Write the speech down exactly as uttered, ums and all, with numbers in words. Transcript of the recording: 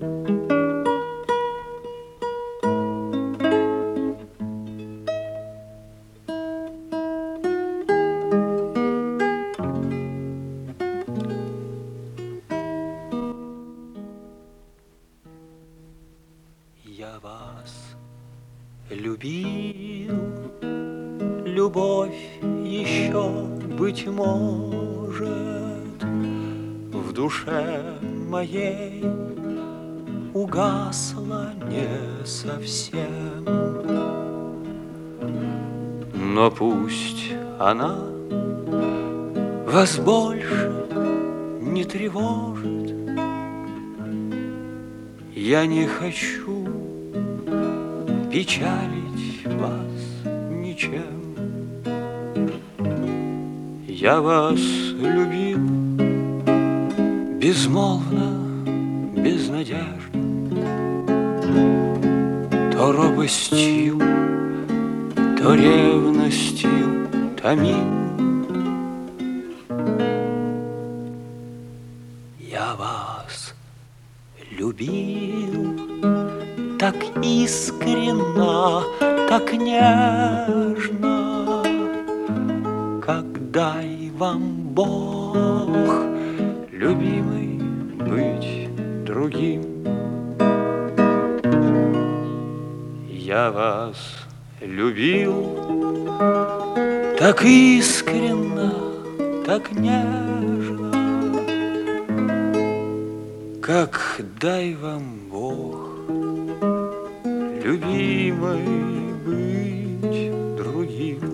Я вас любил, любовь еще, быть может, в душе моей угасла не совсем. Но пусть она вас больше не тревожит, я не хочу печалить вас ничем. Я вас любил безмолвно, без надежды, то робостью, то ревностью томим. Я вас любил так искренно, так нежно, как дай вам Бог, любимый, быть другим. Я вас любил так искренно, так нежно, как дай вам Бог, любимой, быть другим.